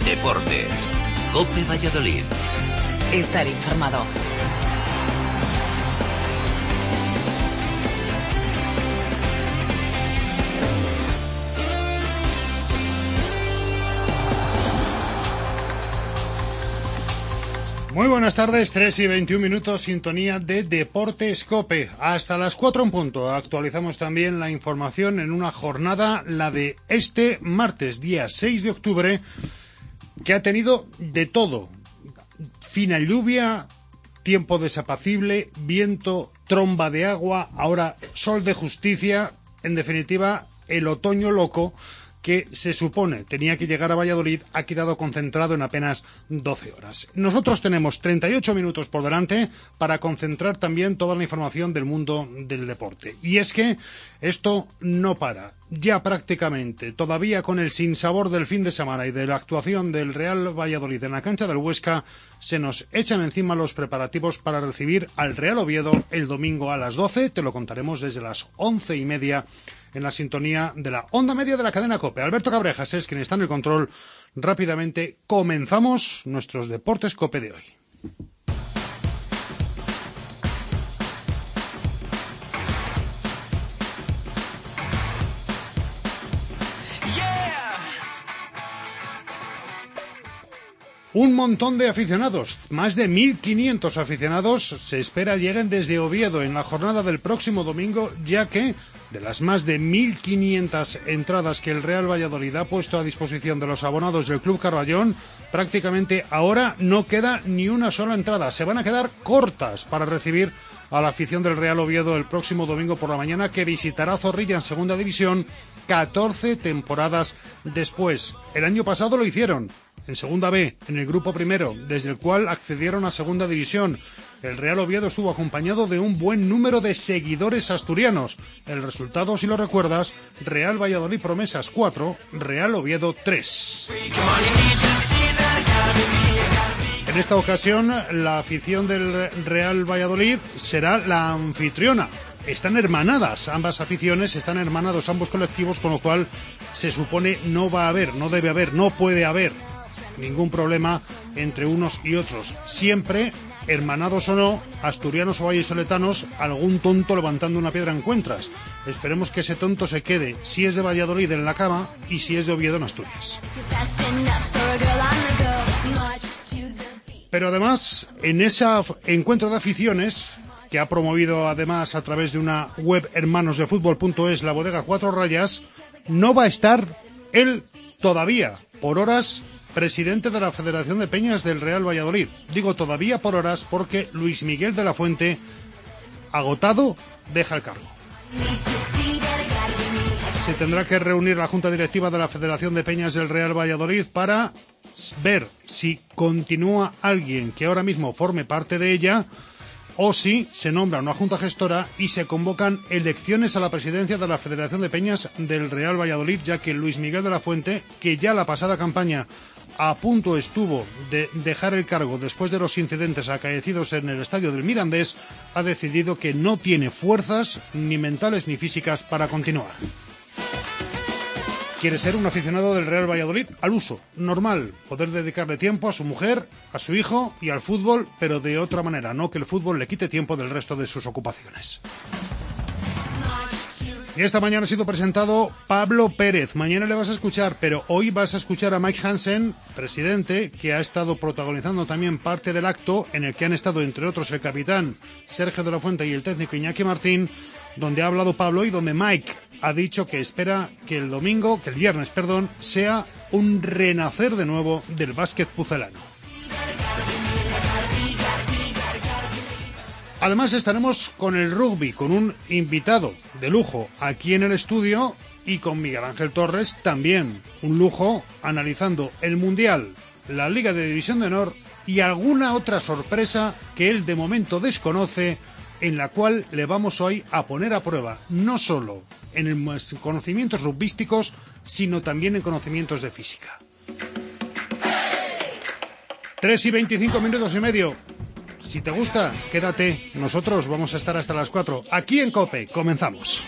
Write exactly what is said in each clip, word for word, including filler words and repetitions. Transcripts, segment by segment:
Deportes. COPE Valladolid. Estar informado. Muy buenas tardes, tres y veintiún minutos, sintonía de Deportes COPE. Hasta las cuatro en punto. Actualizamos también la información en una jornada, la de este martes, día seis de octubre, que ha tenido de todo. Fina lluvia, tiempo desapacible, viento, tromba de agua, ahora sol de justicia, en definitiva, el otoño loco que se supone tenía que llegar a Valladolid ha quedado concentrado en apenas doce horas. Nosotros tenemos treinta y ocho minutos por delante para concentrar también toda la información del mundo del deporte. Y es que esto no para. Ya prácticamente, todavía con el sinsabor del fin de semana y de la actuación del Real Valladolid en la cancha del Huesca, se nos echan encima los preparativos para recibir al Real Oviedo el domingo a las doce. Te lo contaremos desde las once y media en la sintonía de la onda media de la cadena COPE. Alberto Cabrejas es quien está en el control. Rápidamente comenzamos nuestros Deportes COPE de hoy. Un montón de aficionados, más de mil quinientos aficionados, se espera lleguen desde Oviedo en la jornada del próximo domingo, ya que de las más de mil quinientas entradas que el Real Valladolid ha puesto a disposición de los abonados del Club Carballón, prácticamente ahora no queda ni una sola entrada. Se van a quedar cortas para recibir a la afición del Real Oviedo el próximo domingo por la mañana, que visitará Zorrilla en Segunda División catorce temporadas después. El año pasado lo hicieron en Segunda B, en el grupo primero, desde el cual accedieron a Segunda División. El Real Oviedo estuvo acompañado de un buen número de seguidores asturianos. El resultado, si lo recuerdas, Real Valladolid Promesas cuatro, Real Oviedo tres. En esta ocasión, la afición del Real Valladolid será la anfitriona. Están hermanadas, ambas aficiones, están hermanados ambos colectivos, con lo cual se supone no va a haber, no debe haber, no puede haber ningún problema entre unos y otros. Siempre, hermanados o no, asturianos o vallisoletanos, algún tonto levantando una piedra encuentras. Esperemos que ese tonto se quede, si es de Valladolid, en la cama, y si es de Oviedo, en Asturias. Pero además, en ese encuentro de aficiones, que ha promovido además a través de una web hermanosdefutbol punto es, la bodega Cuatro Rayas, no va a estar él todavía, por horas, presidente de la Federación de Peñas del Real Valladolid. Digo todavía por horas porque Luis Miguel de la Fuente, agotado, deja el cargo. Se tendrá que reunir la Junta Directiva de la Federación de Peñas del Real Valladolid para ver si continúa alguien que ahora mismo forme parte de ella, o si se nombra una junta gestora y se convocan elecciones a la presidencia de la Federación de Peñas del Real Valladolid, ya que Luis Miguel de la Fuente, que ya la pasada campaña a punto estuvo de dejar el cargo después de los incidentes acaecidos en el estadio del Mirandés, ha decidido que no tiene fuerzas ni mentales ni físicas para continuar. Quiere ser un aficionado del Real Valladolid al uso, normal, poder dedicarle tiempo a su mujer, a su hijo y al fútbol, pero de otra manera, no que el fútbol le quite tiempo del resto de sus ocupaciones. Y esta mañana ha sido presentado Pablo Pérez. Mañana le vas a escuchar, pero hoy vas a escuchar a Mike Hansen, presidente, que ha estado protagonizando también parte del acto en el que han estado, entre otros, el capitán Sergio de la Fuente y el técnico Iñaki Martín, donde ha hablado Pablo y donde Mike ha dicho que espera que el domingo, que el viernes, perdón, sea un renacer de nuevo del básquet pucelano. Además estaremos con el rugby, con un invitado de lujo aquí en el estudio y con Miguel Ángel Torres también un lujo, analizando el Mundial, la Liga de División de Honor y alguna otra sorpresa que él de momento desconoce, en la cual le vamos hoy a poner a prueba, no solo en el conocimientos rugbísticos, sino también en conocimientos de física. Tres y veinticinco minutos y medio. Si te gusta, quédate. Nosotros vamos a estar hasta las cuatro. Aquí en COPE, comenzamos.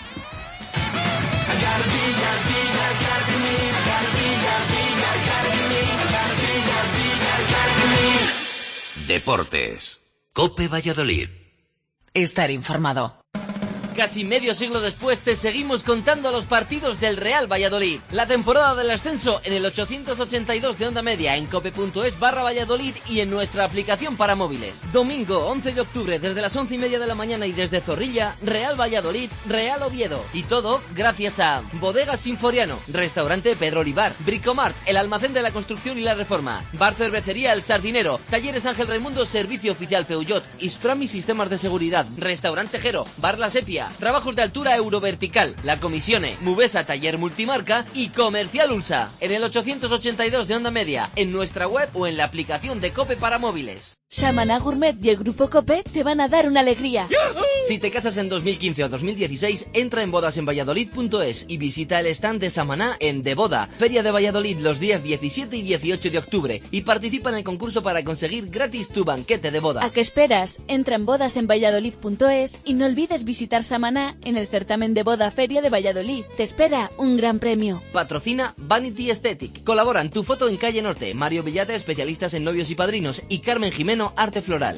Deportes. COPE Valladolid. Estar informado. Casi medio siglo después te seguimos contando los partidos del Real Valladolid. La temporada del ascenso en el ochocientos ochenta y dos de Onda Media, en cope.es barra Valladolid y en nuestra aplicación para móviles. Domingo once de octubre desde las once y media de la mañana y desde Zorrilla, Real Valladolid, Real Oviedo. Y todo gracias a Bodegas Sinforiano, Restaurante Pedro Olivar, Bricomart, el almacén de la construcción y la reforma, Bar Cervecería El Sardinero, Talleres Ángel Raimundo, Servicio Oficial Peugeot, Isframi Sistemas de Seguridad, Restaurante Jero, Bar La Sepia, Trabajos de Altura Eurovertical, La Comisione, Mubesa Taller Multimarca y Comercial Ulsa. En el ochocientos ochenta y dos de Onda Media, en nuestra web o en la aplicación de COPE para móviles. Samaná Gourmet y el Grupo COPE te van a dar una alegría. ¡Yuhu! Si te casas en dos mil quince o dos mil dieciséis, entra en bodas en valladolid punto es y visita el stand de Samaná en De Boda, Feria de Valladolid, los días diecisiete y dieciocho de octubre, y participa en el concurso para conseguir gratis tu banquete de boda. ¿A qué esperas? Entra en bodas en valladolid punto es y no olvides visitar Samaná en el certamen de boda Feria de Valladolid. Te espera un gran premio. Patrocina Vanity Aesthetic. Colaboran Tu Foto en Calle Norte, Mario Villate, especialistas en novios y padrinos, y Carmen Jimeno, Arte Floral.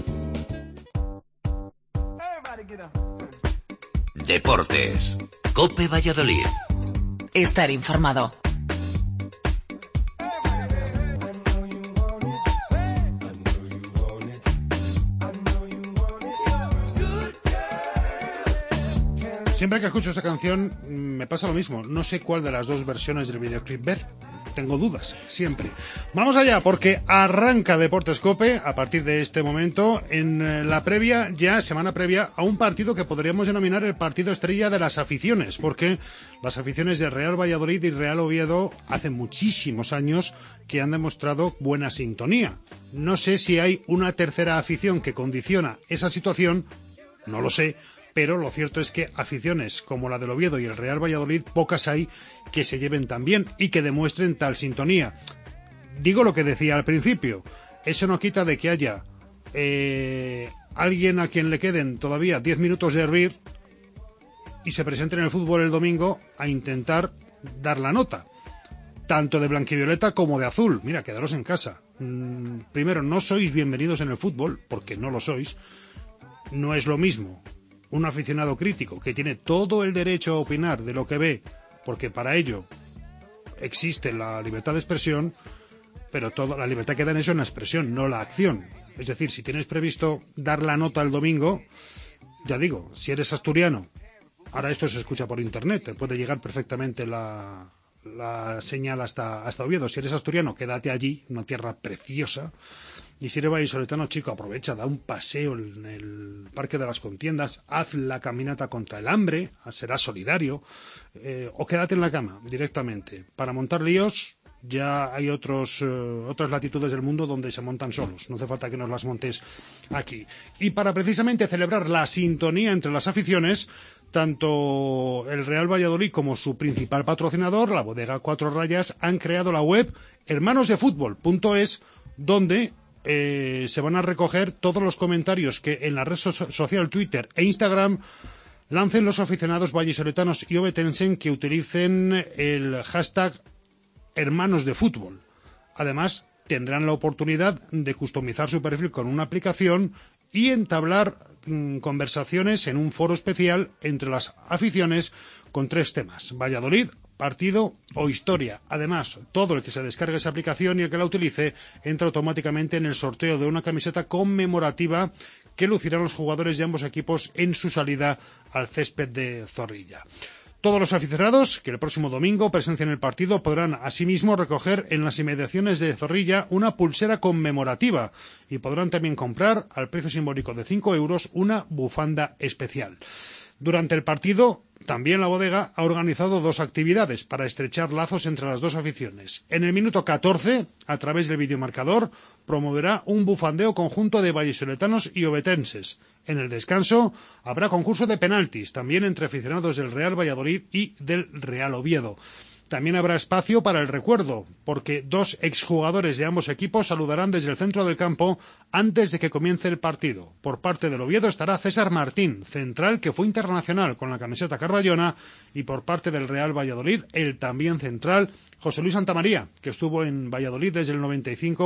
Deportes. COPE Valladolid. Estar informado. Siempre que escucho esta canción me pasa lo mismo. No sé cuál de las dos versiones del videoclip ver. Tengo dudas, siempre. Vamos allá, porque arranca Deportes COPE a partir de este momento en la previa, ya semana previa, a un partido que podríamos denominar el partido estrella de las aficiones, porque las aficiones de Real Valladolid y Real Oviedo hace muchísimos años que han demostrado buena sintonía. No sé si hay una tercera afición que condiciona esa situación, no lo sé, pero lo cierto es que aficiones como la del Oviedo y el Real Valladolid, pocas hay que se lleven tan bien y que demuestren tal sintonía. Digo lo que decía al principio, eso no quita de que haya eh, alguien a quien le queden todavía diez minutos de hervir y se presente en el fútbol el domingo a intentar dar la nota, tanto de blanquivioleta como de azul. Mira, quedaros en casa. Mm, primero, no sois bienvenidos en el fútbol, porque no lo sois. No es lo mismo un aficionado crítico que tiene todo el derecho a opinar de lo que ve, porque para ello existe la libertad de expresión, pero toda la libertad queda en eso, en la expresión, no la acción. Es decir, si tienes previsto dar la nota el domingo, ya digo, si eres asturiano, ahora esto se escucha por internet, te puede llegar perfectamente la, la señal hasta, hasta Oviedo. Si eres asturiano, quédate allí, una tierra preciosa. Y si eres vallisoletano, chico, aprovecha, da un paseo en el Parque de las Contiendas, haz la caminata contra el hambre, será solidario, eh, o quédate en la cama directamente. Para montar líos ya hay otros, eh, otras latitudes del mundo donde se montan solos, no hace falta que nos las montes aquí. Y para precisamente celebrar la sintonía entre las aficiones, tanto el Real Valladolid como su principal patrocinador, la bodega Cuatro Rayas, han creado la web hermanos de fútbol punto es, donde Eh, se van a recoger todos los comentarios que en la red so- social Twitter e Instagram lancen los aficionados vallisoletanos y ovetenses que utilicen el hashtag hermanos de fútbol. Además, tendrán la oportunidad de customizar su perfil con una aplicación y entablar mmm, conversaciones en un foro especial entre las aficiones con tres temas: Valladolid, partido o historia. Además, todo el que se descargue esa aplicación y el que la utilice entra automáticamente en el sorteo de una camiseta conmemorativa que lucirán los jugadores de ambos equipos en su salida al césped de Zorrilla. Todos los aficionados que el próximo domingo presencien el partido podrán asimismo recoger en las inmediaciones de Zorrilla una pulsera conmemorativa y podrán también comprar al precio simbólico de cinco euros una bufanda especial. Durante el partido, también la bodega ha organizado dos actividades para estrechar lazos entre las dos aficiones. En el minuto catorce, a través del videomarcador, promoverá un bufandeo conjunto de vallisoletanos y ovetenses. En el descanso, habrá concurso de penaltis, también entre aficionados del Real Valladolid y del Real Oviedo. También habrá espacio para el recuerdo, porque dos exjugadores de ambos equipos saludarán desde el centro del campo antes de que comience el partido. Por parte del Oviedo estará César Martín, central que fue internacional con la camiseta carballona, y por parte del Real Valladolid, el también central José Luis Santamaría, que estuvo en Valladolid desde el noventa y cinco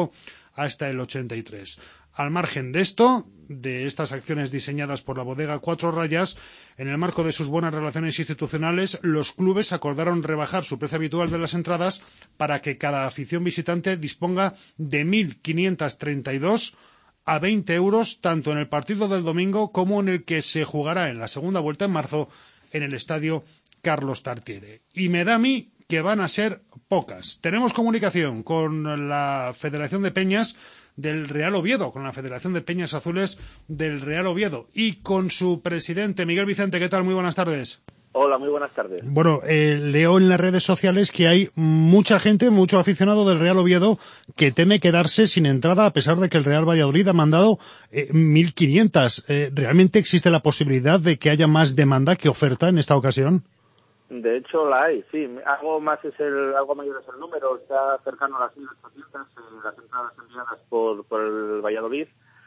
hasta el ochenta y tres. Al margen de esto, de estas acciones diseñadas por la bodega Cuatro Rayas, en el marco de sus buenas relaciones institucionales, los clubes acordaron rebajar su precio habitual de las entradas para que cada afición visitante disponga de mil quinientos treinta y dos a veinte euros, tanto en el partido del domingo como en el que se jugará en la segunda vuelta en marzo en el estadio Carlos Tartiere. Y me da a mí que van a ser pocas. Tenemos comunicación con la Federación de Peñas del Real Oviedo, con la Federación de Peñas Azules del Real Oviedo y con su presidente, Miguel Vicente. ¿Qué tal? Muy buenas tardes. Hola, muy buenas tardes. Bueno, eh, leo en las redes sociales que hay mucha gente, mucho aficionado del Real Oviedo que teme quedarse sin entrada a pesar de que el Real Valladolid ha mandado eh, mil quinientas. Eh, ¿Realmente existe la posibilidad de que haya más demanda que oferta en esta ocasión? De hecho, la hay, sí. Algo más es el, algo mayor es el número. Está cercano a las mil ochocientas eh, las entradas enviadas por, por el Valladolid.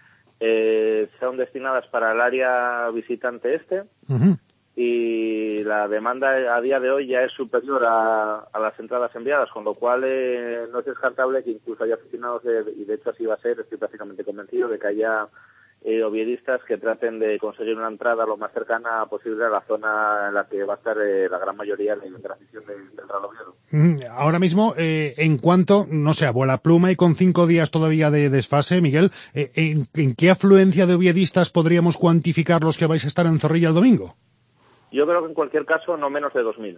Eh, son destinadas para el área visitante este. Uh-huh. Y la demanda a día de hoy ya es superior a, a las entradas enviadas, con lo cual eh, no es descartable que incluso haya aficionados, de, y de hecho así va a ser, estoy prácticamente convencido de que haya eh, oviedistas que traten de conseguir una entrada lo más cercana posible a la zona en la que va a estar eh, la gran mayoría de, de la afición de, del Real Oviedo. Ahora mismo, eh, en cuanto, no sé, a vuela pluma y con cinco días todavía de desfase, Miguel, eh, ¿en, ¿en qué afluencia de oviedistas podríamos cuantificar los que vais a estar en Zorrilla el domingo? Yo creo que en cualquier caso no menos de dos mil.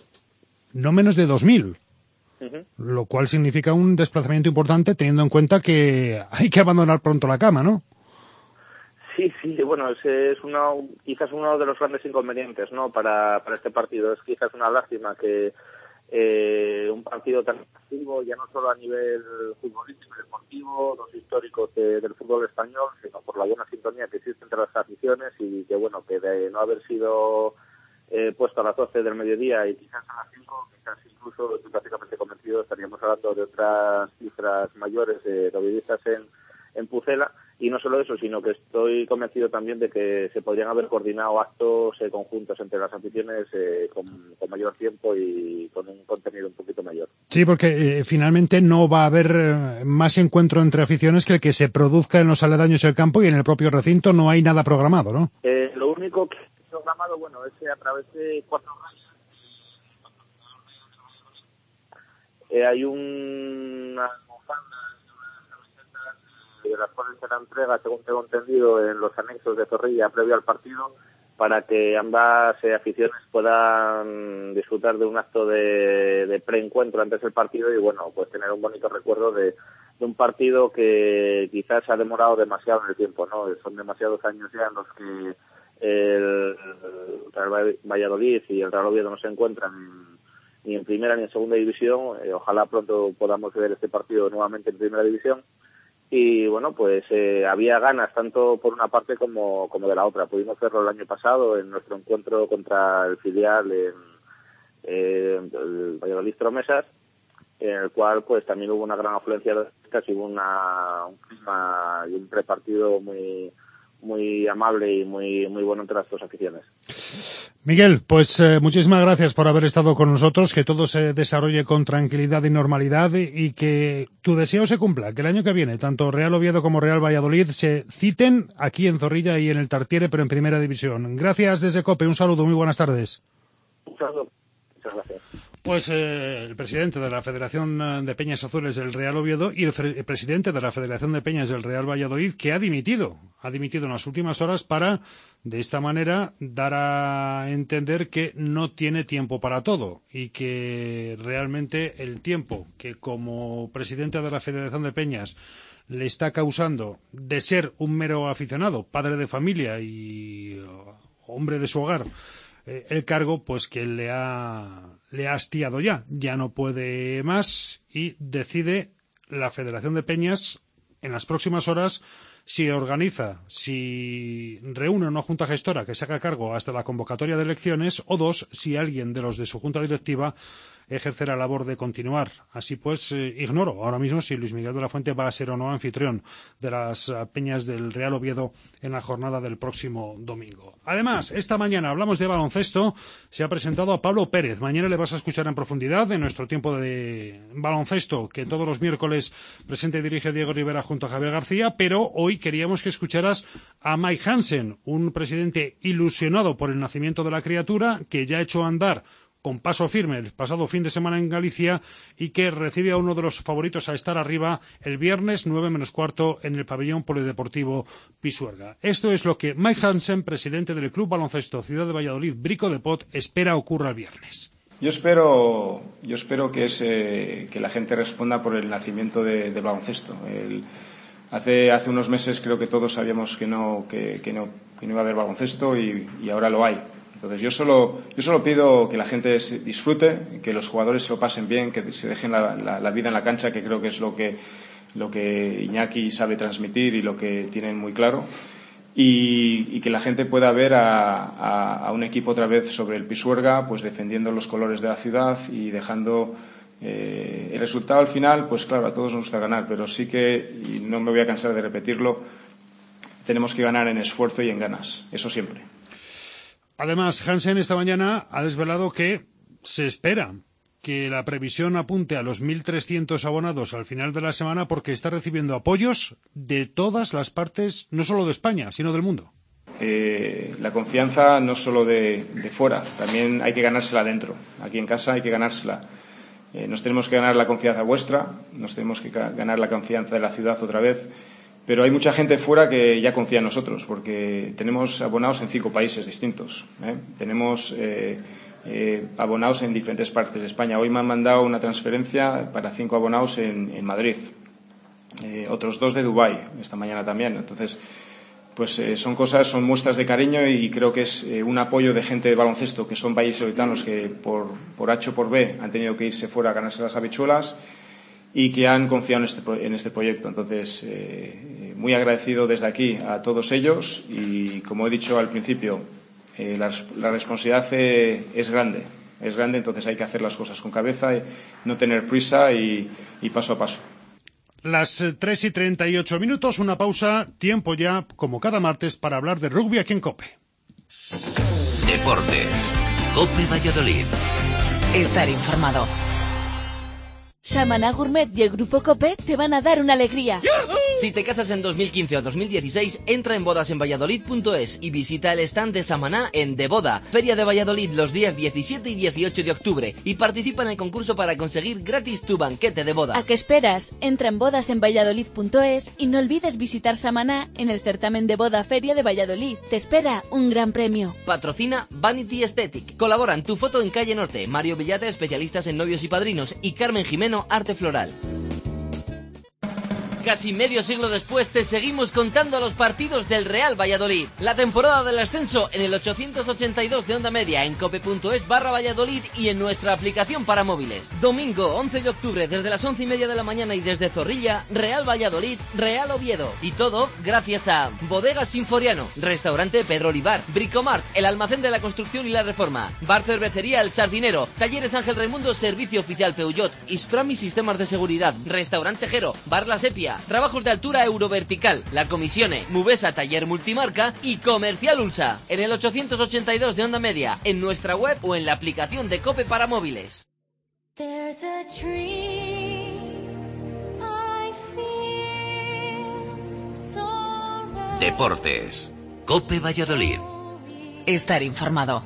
No menos de dos mil. Uh-huh. Lo cual significa un desplazamiento importante teniendo en cuenta que hay que abandonar pronto la cama, ¿no? Sí, sí, bueno, ese es uno, quizás uno de los grandes inconvenientes, ¿no? Para, para este partido. Es quizás una lástima que eh, un partido tan activo, ya no solo a nivel futbolístico y deportivo, los históricos de, del fútbol español, sino por la buena sintonía que existe entre las aficiones y que, bueno, que de no haber sido eh, puesto a las doce del mediodía y quizás a las cinco, quizás incluso, estoy prácticamente convencido, estaríamos hablando de otras cifras mayores de oviedistas en, en Pucela. Y no solo eso, sino que estoy convencido también de que se podrían haber coordinado actos eh, conjuntos entre las aficiones eh, con, con mayor tiempo y con un contenido un poquito mayor. Sí, porque eh, finalmente no va a haber eh, más encuentro entre aficiones que el que se produzca en los aledaños del campo y en el propio recinto no hay nada programado, ¿no? Eh, lo único que es programado, bueno, es a través de Cuatro Rayas. Eh, hay un, una bufanda de las cuales será entrega, según tengo entendido, en los anexos de Zorrilla previo al partido, para que ambas eh, aficiones puedan disfrutar de un acto de, de preencuentro antes del partido y, bueno, pues tener un bonito recuerdo de, de un partido que quizás ha demorado demasiado en el tiempo, ¿no? Son demasiados años ya en los que el, el Real Valladolid y el Real Oviedo no se encuentran ni en primera ni en segunda división. Eh, ojalá pronto podamos ver este partido nuevamente en primera división. Y bueno, pues eh, había ganas tanto por una parte como, como de la otra. Pudimos verlo el año pasado en nuestro encuentro contra el filial en eh, el Valladolid Promesas, en el cual pues también hubo una gran afluencia de casi hubo una, un clima y un prepartido muy muy amable y muy muy bueno entre las dos aficiones. Miguel, pues eh, muchísimas gracias por haber estado con nosotros, que todo se desarrolle con tranquilidad y normalidad y, y que tu deseo se cumpla, que el año que viene tanto Real Oviedo como Real Valladolid se citen aquí en Zorrilla y en el Tartiere, pero en primera división. Gracias desde COPE, un saludo, muy buenas tardes. Un saludo, muchas gracias. Pues eh, el presidente de la Federación de Peñas Azules del Real Oviedo y el, el presidente de la Federación de Peñas del Real Valladolid, que ha dimitido, ha dimitido en las últimas horas para, de esta manera, dar a entender que no tiene tiempo para todo y que realmente el tiempo que como presidente de la Federación de Peñas le está causando de ser un mero aficionado, padre de familia y uh, hombre de su hogar, eh, el cargo, pues que le ha le ha hastiado ya, ya no puede más y decide la Federación de Peñas en las próximas horas si organiza, si reúne una junta gestora que se haga cargo hasta la convocatoria de elecciones o dos, si alguien de los de su junta directiva ejerce la labor de continuar. Así pues, eh, ignoro ahora mismo si Luis Miguel de la Fuente va a ser o no anfitrión de las uh, peñas del Real Oviedo en la jornada del próximo domingo. Además, esta mañana hablamos de baloncesto. Se ha presentado a Pablo Pérez. Mañana le vas a escuchar en profundidad en nuestro tiempo de baloncesto, que todos los miércoles presenta y dirige Diego Rivera junto a Javier García, pero hoy queríamos que escucharas a Mike Hansen, un presidente ilusionado por el nacimiento de la criatura, que ya ha hecho andar con paso firme el pasado fin de semana en Galicia y que recibe a uno de los favoritos a estar arriba el viernes nueve menos cuarto en el pabellón polideportivo Pisuerga. Esto es lo que Mike Hansen, presidente del Club Baloncesto Ciudad de Valladolid Brico de Pot, espera ocurra el viernes. Yo espero, yo espero que, es, eh, que la gente responda por el nacimiento de, de baloncesto. El, hace, hace unos meses creo que todos sabíamos que no, que, que no, que no iba a haber baloncesto y, y ahora lo hay. Entonces yo solo, yo solo pido que la gente disfrute, que los jugadores se lo pasen bien, que se dejen la, la, la vida en la cancha, que creo que es lo que, lo que Iñaki sabe transmitir y lo que tienen muy claro. Y, y que la gente pueda ver a, a, a un equipo otra vez sobre el Pisuerga, pues defendiendo los colores de la ciudad y dejando eh, el resultado al final, pues claro, a todos nos gusta ganar, pero sí que, y no me voy a cansar de repetirlo, tenemos que ganar en esfuerzo y en ganas, eso siempre. Además, Hansen esta mañana ha desvelado que se espera que la previsión apunte a los mil trescientos abonados al final de la semana porque está recibiendo apoyos de todas las partes, no solo de España, sino del mundo. Eh, la confianza no solo de, de fuera, también hay que ganársela dentro. Aquí en casa hay que ganársela. Eh, nos tenemos que ganar la confianza vuestra, nos tenemos que ganar la confianza de la ciudad otra vez. Pero hay mucha gente fuera que ya confía en nosotros, porque tenemos abonados en cinco países distintos. ¿eh? Tenemos eh, eh, abonados en diferentes partes de España. Hoy me han mandado una transferencia para cinco abonados en, en Madrid. Eh, otros dos de Dubái, esta mañana también. Entonces, pues eh, son cosas, son muestras de cariño y creo que es eh, un apoyo de gente de baloncesto, que son vallisoletanos que por, por H o por B han tenido que irse fuera a ganarse las habichuelas y que han confiado en este, en este proyecto. Entonces, eh, muy agradecido desde aquí a todos ellos y, como he dicho al principio, eh, la, la responsabilidad eh, es grande, es grande, entonces hay que hacer las cosas con cabeza, y no tener prisa y, y paso a paso. Las tres y treinta y ocho minutos, una pausa, tiempo ya, como cada martes, para hablar de rugby aquí en COPE. Deportes, COPE Valladolid. Estar informado. Samaná Gourmet y el Grupo COPE te van a dar una alegría. Si te casas en dos mil quince o dos mil dieciséis, entra en bodas en valladolid punto es y visita el stand de Samaná en De Boda, Feria de Valladolid, los días diecisiete y dieciocho de octubre, y participa en el concurso para conseguir gratis tu banquete de boda. ¿A qué esperas? Entra en bodas en valladolid punto es y no olvides visitar Samaná en el certamen de boda Feria de Valladolid. Te espera un gran premio. Patrocina Vanity Aesthetic. Colaboran Tu Foto en Calle Norte, Mario Villata, especialistas en novios y padrinos, y Carmen Jimeno, Arte Floral. Casi medio siglo después te seguimos contando los partidos del Real Valladolid. La temporada del ascenso en el ochocientos ochenta y dos de Onda Media, en cope punto es barra Valladolid y en nuestra aplicación para móviles. Domingo once de octubre desde las once y media de la mañana y desde Zorrilla, Real Valladolid, Real Oviedo. Y todo gracias a Bodegas Sinforiano, Restaurante Pedro Olivar, Bricomart, el almacén de la construcción y la reforma, Bar Cervecería El Sardinero, Talleres Ángel Raimundo, Servicio Oficial Peugeot, Isframi Sistemas de Seguridad, Restaurante Jero, Bar La Sepia, Trabajos de Altura Eurovertical, La Comisione, Mubesa Taller Multimarca y Comercial Ulsa. En el ochocientos ochenta y dos de Onda Media, en nuestra web o en la aplicación de COPE para móviles. Deportes, COPE Valladolid. Estar informado.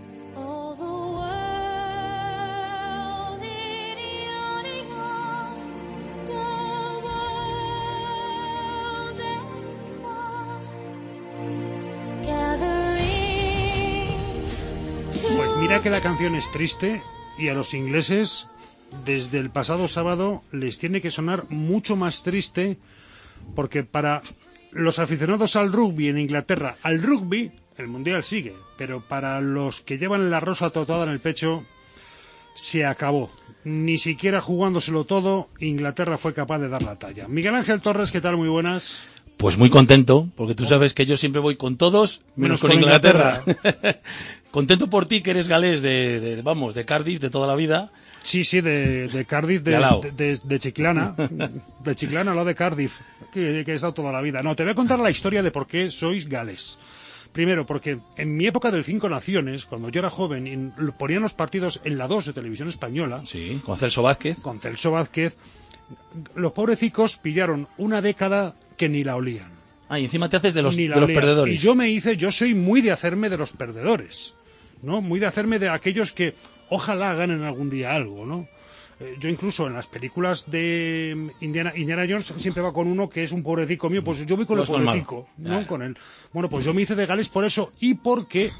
Mira que la canción es triste y a los ingleses desde el pasado sábado les tiene que sonar mucho más triste, porque para los aficionados al rugby en Inglaterra, al rugby, el mundial sigue, pero para los que llevan la rosa tatuada en el pecho, se acabó. Ni siquiera jugándoselo todo, Inglaterra fue capaz de dar la talla. Miguel Ángel Torres, ¿qué tal? Muy buenas. Pues muy contento, porque tú sabes que yo siempre voy con todos, menos, menos con, con Inglaterra. Inglaterra. Contento por ti, que eres galés de, de, vamos, de Cardiff, de toda la vida. Sí, sí, de, de Cardiff, de, de, de, de Chiclana, de Chiclana, al lado de Cardiff, que, que he estado toda la vida. No, te voy a contar la historia de por qué sois Gales. Primero, porque en mi época del Cinco Naciones, cuando yo era joven, y ponían los partidos en la dos de Televisión Española. Sí, con Celso Vázquez. Con Celso Vázquez. Los pobrecicos pillaron una década que ni la olían. Ah, y encima te haces de los, de los perdedores. Y yo me hice, yo soy muy de hacerme de los perdedores, ¿no? Muy de hacerme de aquellos que ojalá ganen algún día algo, ¿no? Eh, yo incluso en las películas de Indiana, Indiana Jones siempre va con uno que es un pobrecico mío, pues yo voy con pues el pobrecico, ¿no? Ya. Con él. Bueno, pues yo me hice de Gales por eso y porque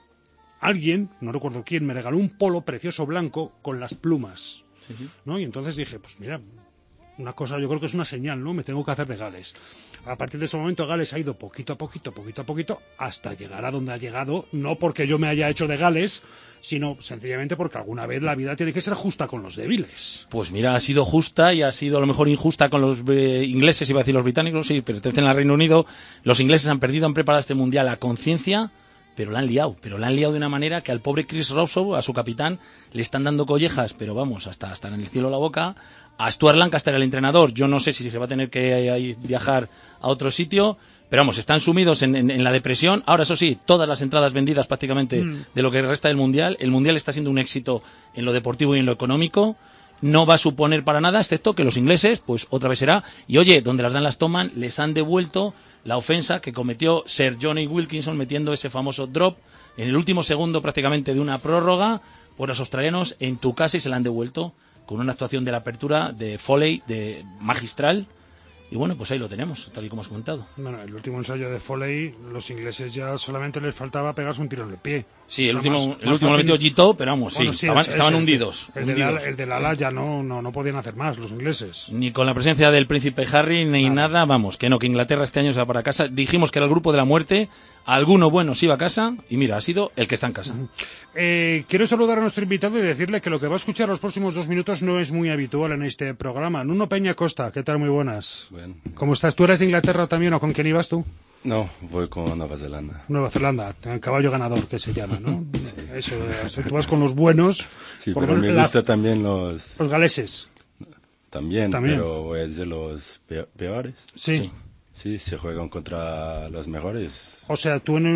alguien, no recuerdo quién, me regaló un polo precioso blanco con las plumas, sí, sí. ¿no? Y entonces dije, pues mira, una cosa, yo creo que es una señal, ¿no? Me tengo que hacer de Gales. A partir de ese momento Gales ha ido poquito a poquito, poquito a poquito, hasta llegar a donde ha llegado, no porque yo me haya hecho de Gales, sino sencillamente porque alguna vez la vida tiene que ser justa con los débiles. Pues mira, ha sido justa y ha sido a lo mejor injusta con los eh, ingleses, iba a decir los británicos, sí, pertenecen al Reino Unido. Los ingleses han perdido, han preparado este mundial a conciencia, pero la han liado, pero la han liado de una manera que al pobre Chris Rousseau, a su capitán, le están dando collejas, pero vamos, hasta, hasta en el cielo la boca. A Stuart Lancaster, el entrenador, yo no sé si se va a tener que eh, viajar a otro sitio, pero vamos, están sumidos en, en, en la depresión. Ahora, eso sí, todas las entradas vendidas prácticamente mm. de lo que resta del Mundial. El Mundial está siendo un éxito en lo deportivo y en lo económico. No va a suponer para nada, excepto que los ingleses, pues otra vez será. Y oye, donde las dan las toman, les han devuelto la ofensa que cometió Sir Johnny Wilkinson metiendo ese famoso drop en el último segundo prácticamente de una prórroga por los australianos en tu casa y se la han devuelto con una actuación de la apertura de Foley, de magistral. Y bueno, pues ahí lo tenemos, tal y como has comentado. Bueno, el último ensayo de Foley, los ingleses ya solamente les faltaba pegarse un tiro en el pie. Sí, el, o sea, último, más, el más último lo metió Gito, pero vamos, bueno, sí, sí, estaban, estaban hundidos. El, hundidos. El, del, el del ala ya no, no, no podían hacer más, los ingleses. Ni con la presencia del príncipe Harry, ni nada. nada, vamos, que no, que Inglaterra este año se va para casa. Dijimos que era el grupo de la muerte, alguno bueno se iba a casa, y mira, ha sido el que está en casa. Uh-huh. eh, quiero saludar a nuestro invitado y decirle que lo que va a escuchar los próximos dos minutos no es muy habitual en este programa. Nuno Peña Costa, ¿qué tal? Muy buenas. Bueno. ¿Cómo estás? ¿Tú eres de Inglaterra también o con quién ibas tú? No, voy con Nueva Zelanda. Nueva Zelanda, el caballo ganador que se llama, ¿no? Sí. Eso, eso, tú vas con los buenos. Sí, por pero me gusta la... también los... Los galeses. También, también, pero voy a decir los peores. Sí. sí. Sí, se juegan contra los mejores. O sea, tú en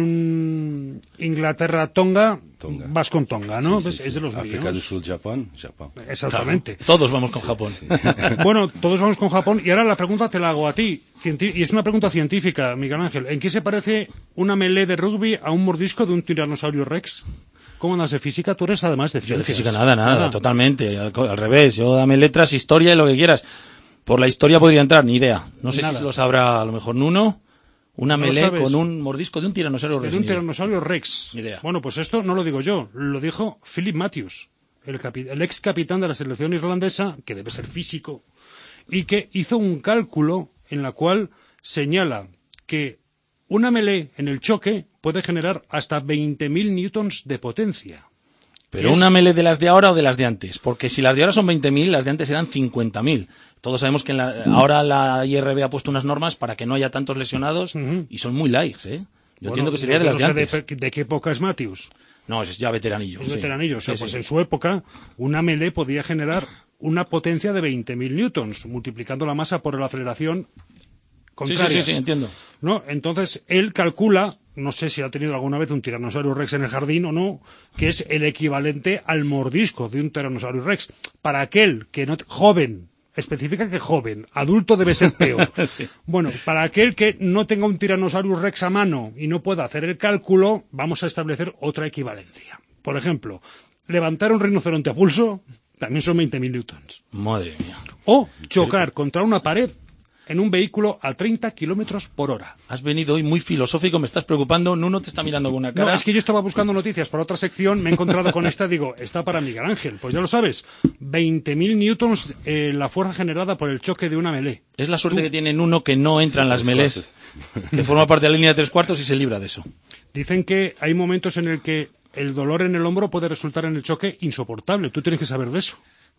un Inglaterra-Tonga Tonga. vas con Tonga, ¿no? Sí, sí, ¿Ves? sí. Es de los África míos. del Sur, Japón, Japón. Exactamente. Claro, todos vamos con Japón. Sí. Bueno, todos vamos con Japón. Y ahora la pregunta te la hago a ti. Cienti- y es una pregunta científica, Miguel Ángel. ¿En qué se parece una melee de rugby a un mordisco de un tiranosaurio rex? ¿Cómo andas de física? Tú eres además de ciencias. Yo de física nada, nada, nada. totalmente. Al, al revés, yo dame letras, historia y lo que quieras. Por la historia podría entrar, ni idea. No sé nada. Si lo sabrá a lo mejor Nuno. Una no melee con un mordisco de un tiranosaurio rex. De un tiranosaurio rex. Ni idea. Bueno, pues esto no lo digo yo, lo dijo Philip Matthews, el, capi- el ex capitán de la selección irlandesa, que debe ser físico, y que hizo un cálculo en la cual señala que una melee en el choque puede generar hasta veinte mil newtons de potencia. Pero es... una melee de las de ahora o de las de antes, porque si las de ahora son veinte mil, las de antes eran cincuenta mil. Todos sabemos que en la, ahora la I R B ha puesto unas normas para que no haya tantos lesionados uh-huh. y son muy light, ¿eh? Yo bueno, entiendo que sería de las no de sé antes. De, ¿De qué época es Matthews? No, es ya veteranillo. Es sí. veteranillo, o sea, sí, pues sí. en su época una melee podía generar una potencia de veinte mil newtons, multiplicando la masa por la aceleración contraria. Sí, sí, sí, sí, entiendo. ¿No? Entonces, él calcula, no sé si ha tenido alguna vez un tiranosaurio rex en el jardín o no, que es el equivalente al mordisco de un tiranosaurio rex. Para aquel que no... joven, especifica que joven, adulto debe ser peor. Sí. Bueno, para aquel que no tenga un tiranosaurio rex a mano y no pueda hacer el cálculo, vamos a establecer otra equivalencia. Por ejemplo, levantar un rinoceronte a pulso también son veinte mil newtons. Madre mía. O chocar contra una pared en un vehículo a treinta kilómetros por hora. Has venido hoy muy filosófico, me estás preocupando. Nuno te está mirando con una cara. No, es que yo estaba buscando noticias para otra sección, me he encontrado con esta, digo, está para Miguel Ángel. Pues ya lo sabes, veinte mil newtons eh, la fuerza generada por el choque de una melee. Es la suerte Tú... que tiene Nuno que no entra sí, en las melés, que forma parte de la línea de tres cuartos y se libra de eso. Dicen que hay momentos en el que el dolor en el hombro puede resultar en el choque insoportable. Tú tienes que saber de eso.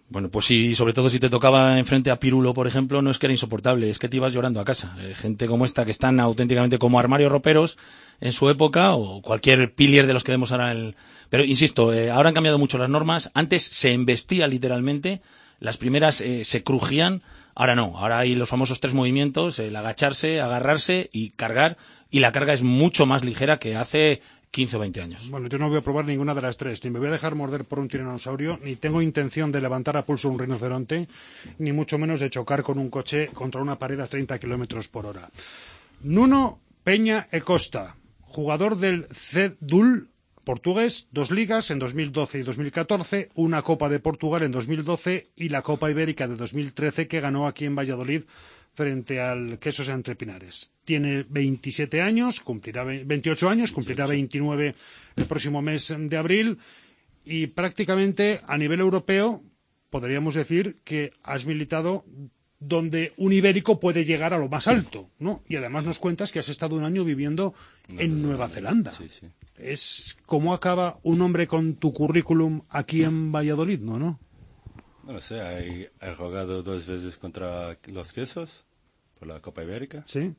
Bueno, pues sí, sobre todo si te tocaba enfrente a Pirulo, por ejemplo, no es que era insoportable, es que te ibas llorando a casa. Eh, gente como esta que están auténticamente como armarios roperos en su época, o cualquier pilier de los que vemos ahora en el... Pero insisto, eh, ahora han cambiado mucho las normas. Antes se embestía literalmente, las primeras eh, se crujían, ahora no. Ahora hay los famosos tres movimientos, el agacharse, agarrarse y cargar, y la carga es mucho más ligera que hace quince o veinte años. Bueno, yo no voy a probar ninguna de las tres. Ni me voy a dejar morder por un tiranosaurio, ni tengo intención de levantar a pulso un rinoceronte, ni mucho menos de chocar con un coche contra una pared a treinta kilómetros por hora. Nuno Peña e Costa, jugador del C D U L portugués, dos ligas en dos mil doce y dos mil catorce, una Copa de Portugal en dos mil doce y la Copa Ibérica de dos mil trece que ganó aquí en Valladolid frente al Quesos Entre Pinares. Tiene veintisiete años, cumplirá veintiocho años, cumplirá veintinueve el próximo mes de abril y prácticamente a nivel europeo podríamos decir que has militado donde un ibérico puede llegar a lo más alto, ¿no? Y además nos cuentas que has estado un año viviendo en Nueva Zelanda. Sí, sí. Es cómo acaba un hombre con tu currículum aquí en Valladolid, ¿no? ¿No? No sé, he, he jugado dos veces contra los Quesos por la Copa Ibérica. Sí.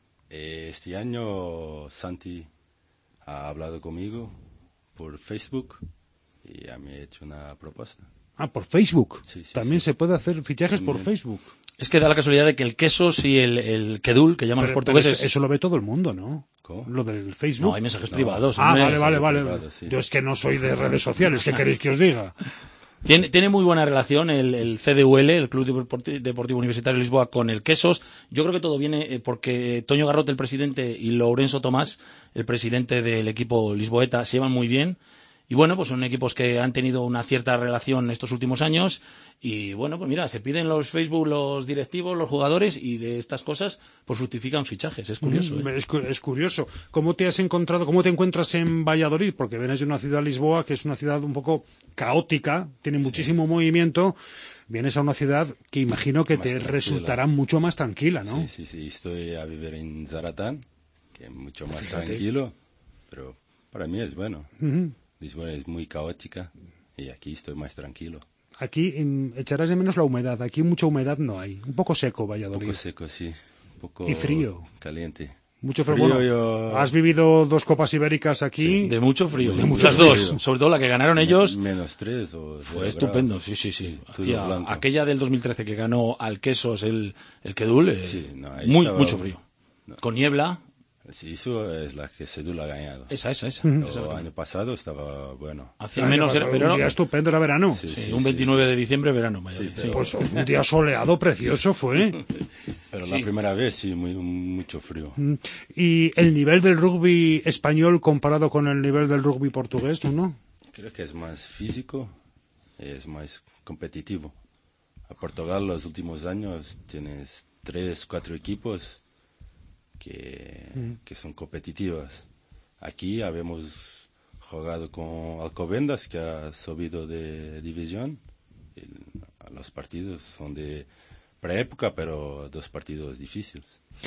Este año Santi ha hablado conmigo por Facebook y a mí he hecho una propuesta. Ah, por Facebook. Sí, sí, También sí. se puede hacer fichajes También. por Facebook. Es que da la casualidad de que el Quesos y el, el Kedul, que llaman Pero, los portugueses... pero eso, eso lo ve todo el mundo, ¿no? ¿Cómo? Lo del Facebook. No, hay mensajes No. privados. Ah, hombre. vale, vale, vale. privado, sí. Yo es que no soy de redes sociales, ¿qué queréis que os diga? Tiene, tiene muy buena relación el, el C D U L, el Club Deporti- Deportivo Universitario de Lisboa, con el Quesos. Yo creo que todo viene eh, porque Toño Garrote, el presidente, y Lourenço Tomás, el presidente del equipo lisboeta, se llevan muy bien. Y bueno, pues son equipos que han tenido una cierta relación estos últimos años. Y bueno, pues mira, se piden los Facebook, los directivos, los jugadores, y de estas cosas pues fructifican fichajes. Es curioso. Mm, ¿eh? es, cu- es curioso. ¿Cómo te has encontrado, cómo te encuentras en Valladolid? Porque vienes de una ciudad, Lisboa, que es una ciudad un poco caótica, tiene muchísimo sí. movimiento. Vienes a una ciudad que imagino que más te tranquila. Resultará mucho más tranquila, ¿no? Sí, sí, sí. Estoy a vivir en Zaratán, que es mucho más Fíjate. tranquilo, pero para mí es bueno. Uh-huh. Lisboa es muy caótica y aquí estoy más tranquilo. Aquí en, echarás de menos la humedad. Aquí mucha humedad no hay. Un poco seco Valladolid. Un poco seco, sí. Un poco y frío. Caliente. Mucho frío. frío bueno, yo... Has vivido dos copas ibéricas aquí. Sí, de mucho frío. De de mucho las frío. dos. Sobre todo la que ganaron ellos. Menos tres. O fue estupendo. Sí, sí, sí. sí Hacía, aquella del dos mil trece que ganó al Quesos el, el Kedul. Eh, sí, no, muy, estaba... mucho frío. No. Con niebla. Sí, eso es la que Sedul ha ganado. Esa, esa, esa. El esa año pasado estaba bueno. Hacía menos era verano. Un día estupendo era verano. Sí, sí, sí, un veintinueve sí, sí. de diciembre, verano. Vaya, sí, sí. Pues un día soleado, precioso fue. Pero la primera vez sí, muy, mucho frío. ¿Y el nivel del rugby español comparado con el nivel del rugby portugués, no? Creo que es más físico, es más competitivo. A Portugal los últimos años tienes tres, cuatro equipos que, mm. que son competitivas. Aquí habíamos jugado con Alcobendas, que ha subido de división. El, los partidos son de preépoca, pero dos partidos difíciles.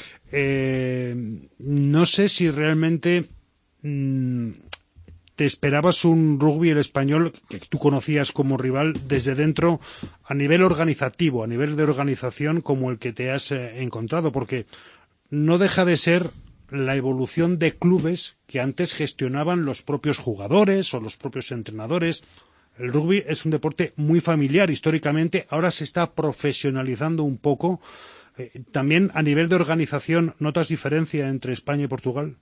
Eh, no sé si realmente mmm, te esperabas un rugby el español que tú conocías como rival desde dentro a nivel organizativo, a nivel de organización como el que te has eh, encontrado, porque no deja de ser la evolución de clubes que antes gestionaban los propios jugadores o los propios entrenadores. El rugby es un deporte muy familiar históricamente, ahora se está profesionalizando un poco. Eh, también a nivel de organización, ¿notas diferencia entre España y Portugal?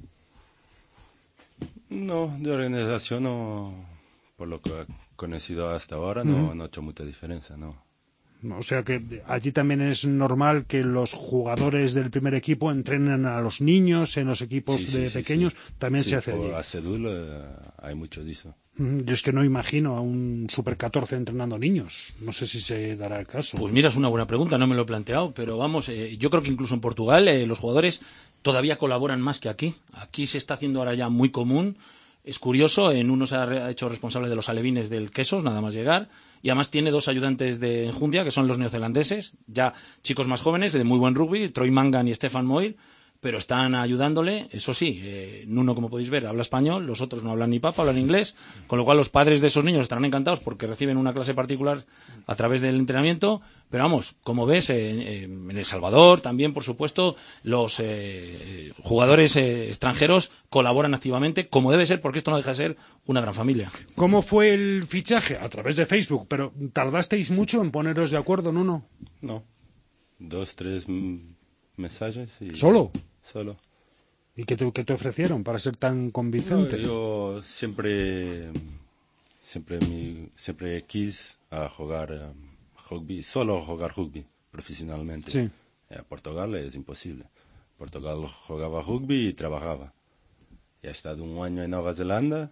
No, de organización no, por lo que he conocido hasta ahora, no, uh-huh. no he hecho mucha diferencia, no. O sea que allí también es normal que los jugadores del primer equipo entrenen a los niños en los equipos sí, de sí, pequeños. Sí, también sí, se hace por allí. La Sedul eh, hay mucho de eso. Yo es que no imagino a un Super catorce entrenando niños. No sé si se dará el caso. Pues mira, es una buena pregunta, no me lo he planteado. Pero vamos, eh, yo creo que incluso en Portugal eh, los jugadores todavía colaboran más que aquí. Aquí se está haciendo ahora ya muy común. Es curioso, en uno se ha hecho responsable de los alevines del Quesos, nada más llegar, y además tiene dos ayudantes de enjundia, que son los neozelandeses, ya chicos más jóvenes, de muy buen rugby, Troy Mangan y Stefan Moir, pero están ayudándole. Eso sí, eh, Nuno, como podéis ver, habla español, los otros no hablan ni papa, hablan inglés, con lo cual los padres de esos niños estarán encantados porque reciben una clase particular a través del entrenamiento. Pero vamos, como ves, eh, eh, en El Salvador también, por supuesto, los eh, jugadores eh, extranjeros colaboran activamente, como debe ser, porque esto no deja de ser una gran familia. ¿Cómo fue el fichaje? A través de Facebook, pero ¿tardasteis mucho en poneros de acuerdo, Nuno? No, dos, tres m- mensajes. Y... ¿Solo? Solo. ¿Y qué te, qué te ofrecieron para ser tan convincente? No, yo siempre, siempre, mi, siempre quis a jugar um, rugby, solo jugar rugby profesionalmente. Sí. En Portugal es imposible. Portugal jugaba rugby y trabajaba. Ya he estado un año en Nueva Zelanda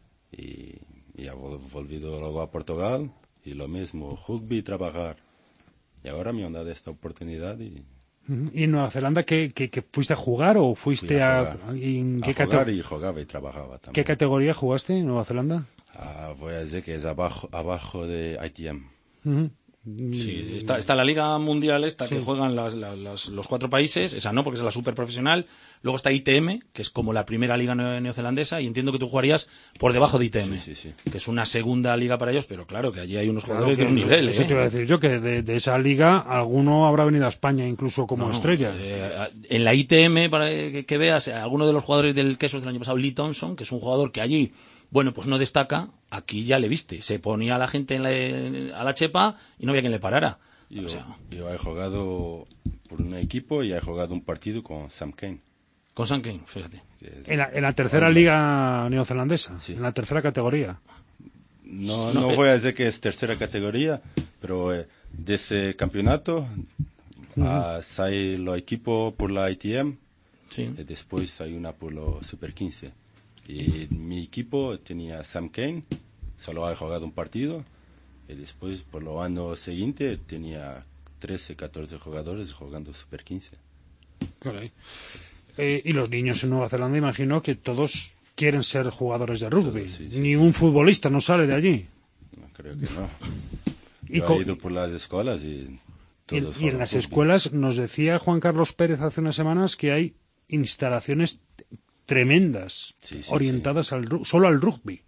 y, y he volvido luego a Portugal y lo mismo, rugby y trabajar. Y ahora me han dado esta oportunidad y... ¿Y en Nueva Zelanda qué, qué, qué fuiste a jugar o fuiste Fui a, a, jugar, ¿en a qué jugar cate- y jugaba y trabajaba también. ¿Qué categoría jugaste en Nueva Zelanda? Ah, voy a decir que es abajo, abajo de I T M. Uh-huh. Sí, está, está la Liga Mundial esta Sí. que juegan las, las, las, los cuatro países, esa no, porque es la super profesional. Luego está I T M, que es como la primera liga neo- neozelandesa, y entiendo que tú jugarías por debajo de I T M, Sí, sí, sí. que es una segunda liga para ellos, pero claro, que allí hay unos Claro jugadores que de un nivel. Eso ¿eh? te iba a decir yo, que de, de esa liga alguno habrá venido a España incluso como No, estrella. eh, en la I T M, para que, que veas, alguno de los jugadores del Quesos del año pasado, Lee Thompson, que es un jugador que allí, bueno, pues no destaca, aquí ya le viste. Se ponía a la gente en la, en- a la chepa y no había quien le parara. Yo, O sea, yo he jugado por un equipo y he jugado un partido con Sam Kane. con Sam Kane, fíjate. que es- En la, en la tercera liga neozelandesa, Sí. en la tercera categoría. No, No, no eh. voy a decir que es tercera categoría, pero eh, de ese campeonato ah, hay los equipos por la I T M Sí. y después hay una por los Super quince. Y mi equipo tenía Sam Kane, solo ha jugado un partido, y después por los años siguientes tenía trece, catorce jugadores jugando Super quince. Eh, y los niños en Nueva Zelanda, imagino que todos quieren ser jugadores de rugby. Todos, sí, sí, Ni un futbolista no sale de allí. No, creo que no. Y Yo co- he ido por las escuelas y Y en, todos y en juegan las rugby. escuelas nos decía Juan Carlos Pérez hace unas semanas que hay instalaciones t- tremendas Sí, sí, orientadas al ru- solo al rugby.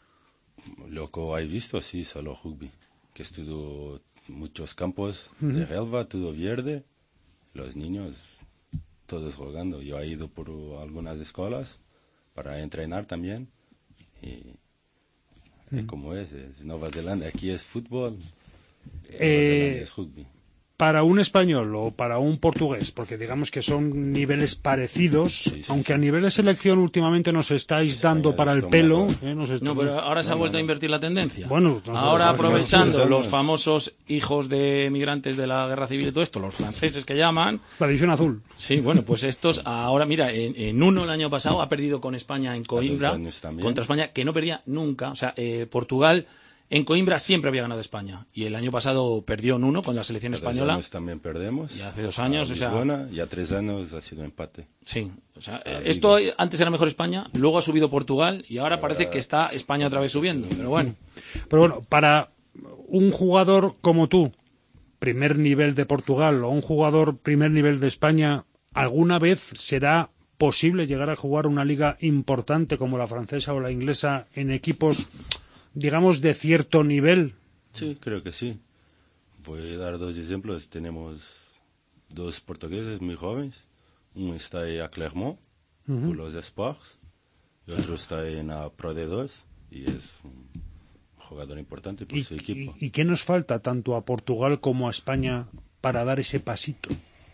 Lo que he visto, sí, solo rugby. Que estuvo muchos campos de relva, todo verde. Los niños, todos jugando. Yo he ido por algunas escuelas para entrenar también. Y, y como es, es Nueva Zelanda. Aquí es fútbol, Nueva Eh, Zelanda es rugby. Para un español o para un portugués, porque digamos que son niveles parecidos, Sí, sí, aunque sí. a nivel de selección últimamente nos estáis España dando para el está pelo. mejor. eh, nos está- No, pero ahora se ha No, vuelto no, a no. invertir la tendencia. Bueno, no sé, ahora no sé, aprovechando no sé. los famosos hijos de migrantes de la guerra civil y todo esto, los franceses que llaman, La división azul. sí, bueno, pues estos ahora, mira, en, en uno el año pasado ha perdido con España en Coimbra, años también. contra España, que no perdía nunca, o sea, eh, Portugal en Coimbra siempre había ganado España, y el año pasado perdió en uno con la selección Hace española. años también perdemos. Y hace dos años, A o sea- Lisbona, y a tres años ha sido empate. Sí, o sea, eh, La esto Liga. antes era mejor España, luego ha subido Portugal y ahora Ahora- parece que está España otra vez subiendo, pero bueno. Pero bueno, para un jugador como tú, primer nivel de Portugal, o un jugador primer nivel de España, ¿alguna vez será posible llegar a jugar una liga importante como la francesa o la inglesa en equipos, digamos, de cierto nivel? Sí, creo que sí. Voy a dar dos ejemplos. Tenemos dos portugueses muy jóvenes. Uno está ahí a Clermont, por los Espoirs, y otro está en la Pro D dos, y es un jugador importante por ¿Y, su equipo. y- y qué nos falta tanto a Portugal como a España para dar ese pasito?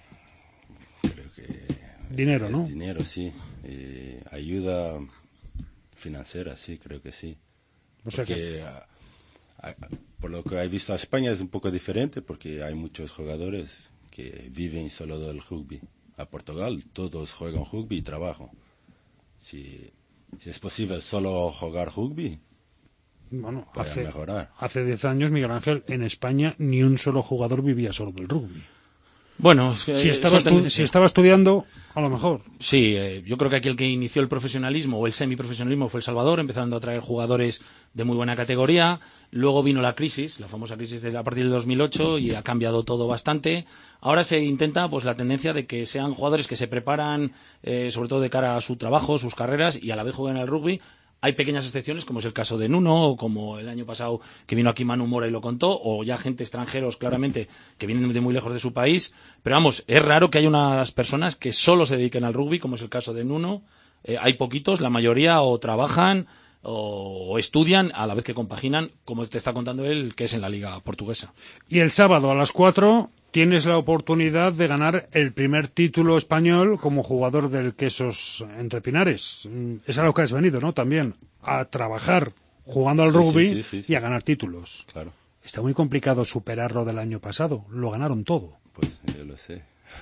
Creo que Dinero, es ¿no? dinero, sí. Y ayuda financiera, sí, creo que sí. O sea que- Porque, a- a- por lo que he visto a España es un poco diferente porque hay muchos jugadores que viven solo del rugby. A Portugal todos juegan rugby y trabajan. Si, si es posible solo jugar rugby, Bueno, para hace, mejorar. hace diez años, Miguel Ángel, en España ni un solo jugador vivía solo del rugby. Bueno, es que Si estaba, son estu- tendencias. si estaba estudiando, a lo mejor. Sí, eh, yo creo que aquí el que inició el profesionalismo o el semiprofesionalismo fue El Salvador, empezando a traer jugadores de muy buena categoría. Luego vino la crisis, la famosa crisis de, a partir del dos mil ocho, y ha cambiado todo bastante. Ahora se intenta pues la tendencia de que sean jugadores que se preparan eh, sobre todo de cara a su trabajo, sus carreras, y a la vez juegan al rugby. Hay pequeñas excepciones, como es el caso de Nuno, o como el año pasado que vino aquí Manu Mora y lo contó, o ya gente extranjeros, claramente, que vienen de muy lejos de su país. Pero vamos, es raro que haya unas personas que solo se dediquen al rugby, como es el caso de Nuno. Eh, hay poquitos, la mayoría o trabajan o, o estudian a la vez que compaginan, como te está contando él, que es en la Liga Portuguesa. Y el sábado a las cuatro tienes la oportunidad de ganar el primer título español como jugador del Quesos Entre Pinares. Es a lo que has venido, ¿no? También a trabajar jugando al Sí, rugby sí, sí, sí, sí. y a ganar títulos. Claro. Está muy complicado superar lo del año pasado. Lo ganaron todo. Pues yo lo sé.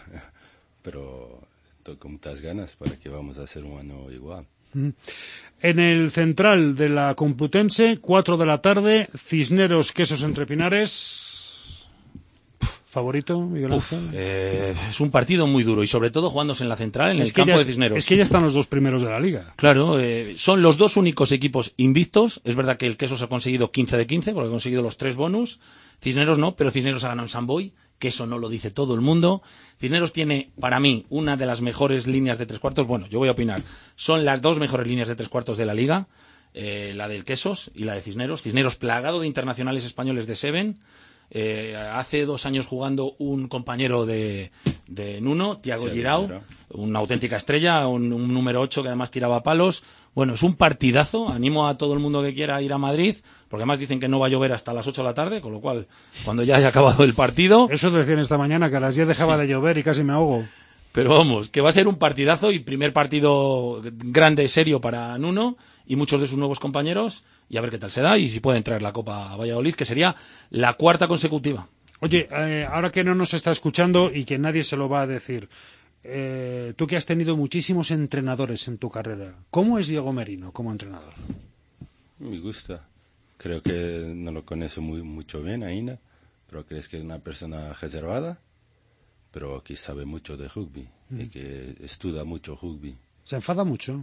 Pero estoy con muchas ganas para que vamos a hacer un año igual. En el central de la Complutense, cuatro de la tarde, Cisneros Quesos Entre Pinares. ¿Favorito, Miguel Ángel? Eh, es un partido muy duro y sobre todo jugándose en la central, en es el que campo ya, de Cisneros. Es que ya están los dos primeros de la liga. Claro, eh, son los dos únicos equipos invictos. Es verdad que el Quesos ha conseguido quince de quince porque ha conseguido los tres bonus. Cisneros no, pero Cisneros ha ganado en San Boi, que eso no lo dice todo el mundo. Cisneros tiene, para mí, una de las mejores líneas de tres cuartos. Bueno, yo voy a opinar. Son las dos mejores líneas de tres cuartos de la liga. Eh, la del Quesos y la de Cisneros. Cisneros plagado de internacionales españoles de Seven. Eh, hace dos años jugando un compañero de, de Nuno, Thiago Sí, Girau, Girau. una auténtica estrella, un, un número ocho que además tiraba palos. Bueno, es un partidazo. Animo a todo el mundo que quiera ir a Madrid, porque además dicen que no va a llover hasta las ocho de la tarde, con lo cual, cuando ya haya acabado el partido... Eso decían esta mañana, que a las diez dejaba de llover y casi me ahogo. Pero vamos, que va a ser un partidazo y primer partido grande, serio para Nuno y muchos de sus nuevos compañeros, y a ver qué tal se da y si pueden traer la Copa a Valladolid, que sería la cuarta consecutiva. Oye, eh, ahora que no nos está escuchando y que nadie se lo va a decir, eh, tú que has tenido muchísimos entrenadores en tu carrera, ¿cómo es Diego Merino como entrenador? Me gusta. Creo que no lo conozco muy, mucho bien ainda, pero creo que es una persona reservada, pero que sabe mucho de rugby mm. y que estudia mucho rugby. ¿Se enfada mucho?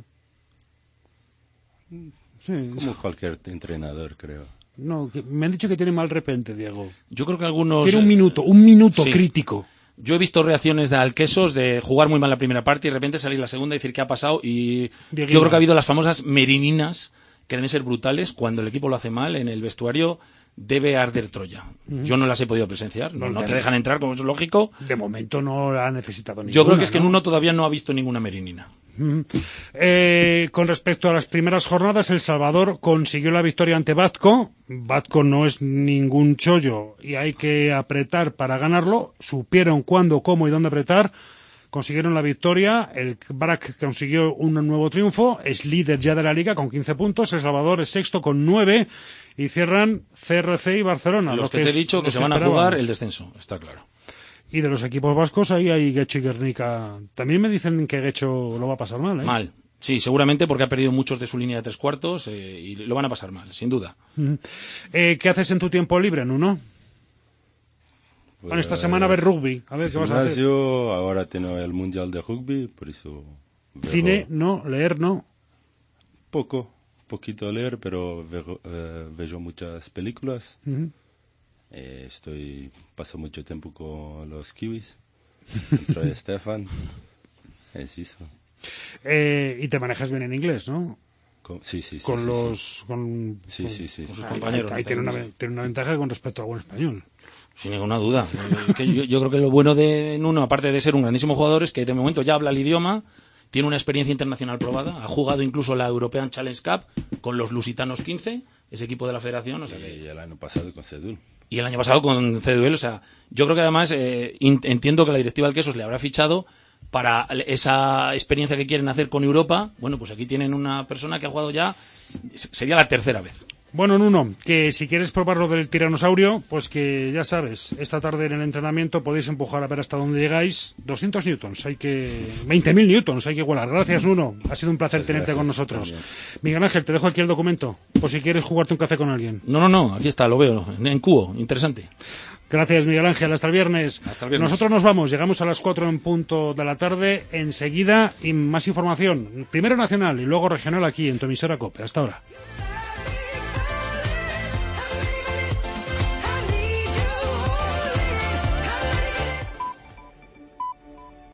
Sí. Como cualquier entrenador, creo. No, que me han dicho que tiene mal repente, Diego. Yo creo que algunos... Tiene un minuto, un minuto sí. crítico. Yo he visto reacciones de Alquesos de jugar muy mal la primera parte y de repente salir la segunda y decir qué ha pasado. Y Dieguina. Yo creo que ha habido las famosas merininas, que deben ser brutales cuando el equipo lo hace mal en el vestuario. Debe arder Troya. Uh-huh. Yo no las he podido presenciar. No, no te dejan entrar, como es lógico. De momento no la ha necesitado ninguna. Yo creo que es que ¿no? en uno todavía no ha visto ninguna merinina. Uh-huh. Eh, con respecto a las primeras jornadas, El Salvador consiguió la victoria ante Batco. Batco no es ningún chollo y hay que apretar para ganarlo. Supieron cuándo, cómo y dónde apretar. Consiguieron la victoria. El B R A C consiguió un nuevo triunfo. Es líder ya de la liga con quince puntos. El Salvador es sexto con nueve. Y cierran C R C y Barcelona. Los lo que, que te es, he dicho que se que van a jugar el descenso, está claro. Y de los equipos vascos, ahí hay Guecho y Guernica. También me dicen que Guecho lo va a pasar mal, ¿eh? Mal. Sí, seguramente porque ha perdido muchos de su línea de tres cuartos eh, y lo van a pasar mal, sin duda. Uh-huh. Eh, ¿Qué haces en tu tiempo libre, Nuno? Pues, bueno, esta semana a ver rugby. A ver qué vas a hacer. Ahora tengo el Mundial de Rugby, por eso... Veo... Cine, no. Leer, no. Poco. Poquito leer, pero veo, eh, veo muchas películas. Uh-huh. Eh, estoy paso mucho tiempo con los kiwis. Dentro de Stefan. Es eso. Eh, y te manejas bien en inglés, ¿no? Con, sí, sí, sí. Con sí, los... Sí, con, sí, sí, sí. Con sus ahí, compañeros. Ahí, ahí tiene, una, tiene una ventaja con respecto a algún español. Sin ninguna duda. Es que yo, yo creo que lo bueno de Nuno, aparte de ser un grandísimo jugador, es que de momento ya habla el idioma, tiene una experiencia internacional probada, ha jugado incluso la European Challenge Cup con los Lusitanos quince, ese equipo de la federación. O sea que... Y el año pasado con Cedul. Y el año pasado con Cedul. O sea, yo creo que además eh, in, entiendo que la directiva del Quesos le habrá fichado para esa experiencia que quieren hacer con Europa. Bueno, pues aquí tienen una persona que ha jugado ya, sería la tercera vez. Bueno, Nuno, que si quieres probar lo del tiranosaurio, pues que ya sabes, esta tarde en el entrenamiento podéis empujar a ver hasta dónde llegáis. doscientos newtons, hay que... veinte mil newtons, hay que igualar. Gracias, Nuno. Ha sido un placer Muchas tenerte gracias, con nosotros. También. Miguel Ángel, te dejo aquí el documento, por si quieres jugarte un café con alguien. No, no, no, aquí está, lo veo, en cubo, interesante. Gracias, Miguel Ángel. Hasta el viernes. Hasta el viernes. Nosotros nos vamos. Llegamos a las cuatro en punto de la tarde. Enseguida, y más información. Primero nacional y luego regional aquí en tu emisora COPE. Hasta ahora.